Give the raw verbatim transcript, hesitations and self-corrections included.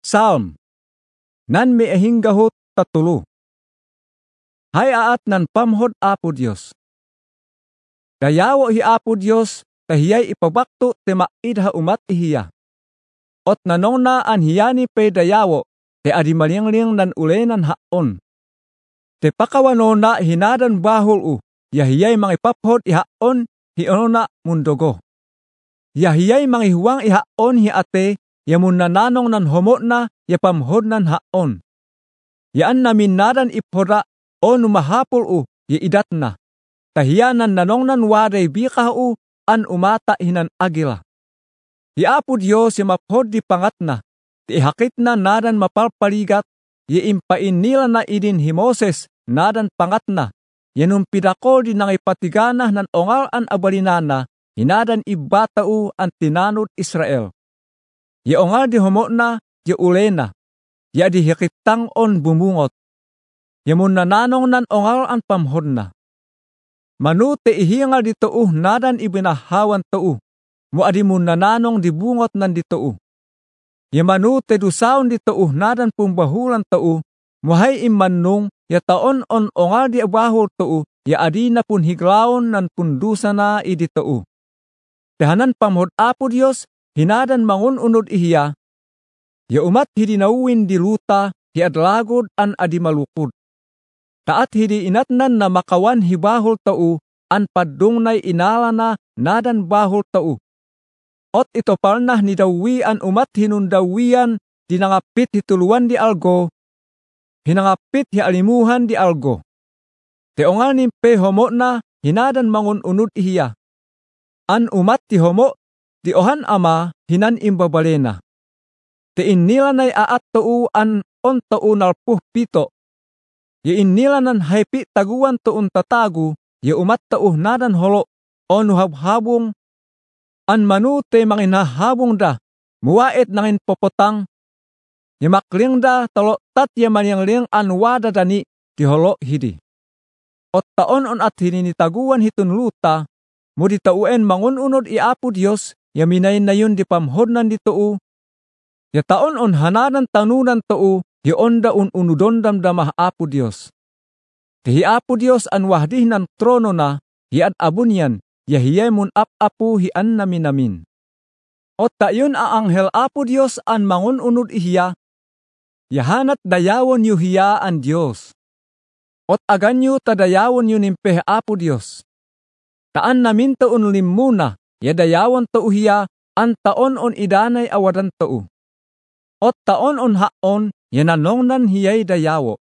Psalm, nan mi ahinggahot tatulo. Hay aat nan pamhod Apo Dios. Dayawo hi Apo Dios, tahiyay ipabakto te maidha umat ihiya. Ot nanong na an hiyani pe dayawo, te adi malingling nan ulenan haon. Te pakawano na hinadan bahol u, yahiyay mangipaphod ihaon hiona mundogo. Yahiyay mangihuwang ihaon hi ate, yamun nananong nan homo na yapamhod nan haon. Yaan namin nadan iphoda o numahapol u yiidat na. Tahiyanan nanong nan waday bikah u an umata hinan agila. Iapo Diyos yamaphod di pangat na, ti ihakit na nadan mapalpaligat, yiimpain nila na idin hi Moses nadan pangat na, yanum pidakol di nangipatiganah nan ongal an abalinana, hinadan ibatau an tinanod Israel. Ya ongal di homo na, ya ulena, ya di hikitang on bumungot. Yamun nananong nan ongal an pamhod na. Manu te ihingal di tuuh nadan ibinahawan tuuh, mo adimun nananong di bungot nan di tuuh. Ya manu te dusaon di tuuh nadan pumbahulan tuuh, muhay imanung ya taon on ongal di abahol tuuh, ya adi na pun higlaon nan pundusa na idi tuuh. Tehanan pamhod Apo Dios, hinadan mangun unod ihiya, ya umat hidinawin di luta, hi adlagod an adi malukod. Taat hidi inatnan na makawan hibahol tau, an padungnay inala na nadan bahol tau. Ot ito palnah ni dawi an umat hinundawian, dinangapit hituluan di algo, hinangapit hi alimuhan di algo. Teongal nimpe homo na, hinadan mangun unod ihiya. An umat ti homo, di ohan ama, hinan imbabalena. Tiin nila nay aat tau an on tau nalpuh pito. Yain nila nan haipi taguan tuun tatagu, ya umat tauh nadan holo, o nuhabhabong, an manute manginahabong da, muwait nangin popotang, ya makling da talo tat ya maniyangling an wada dani, di holo hidi. Ot taon on at hininitaguan hitun luta, mo di tauen mangununod i Apo Dios, ya minayin na yun di pamhodnan di tuu, ya taon on hanadan tanunan tuu, ya onda un unudon damdamah Apo Dios. Tihi Apo Dios an wahdih nan trono na, hiad abunyan, ya hiyay mun ap-apu hian namin namin. Ot tayon a anghel Apo Dios an mangununod ihiya, yahanat dayawon yu hiya an Dios. Ot aganyo tadayawon yu nimpeh Apo Dios. Taan namin taon limuna, ya dayawon tau hiya, an taon on idanay awadan tau. Ot taon on haon, yananongnan hiyay dayawo.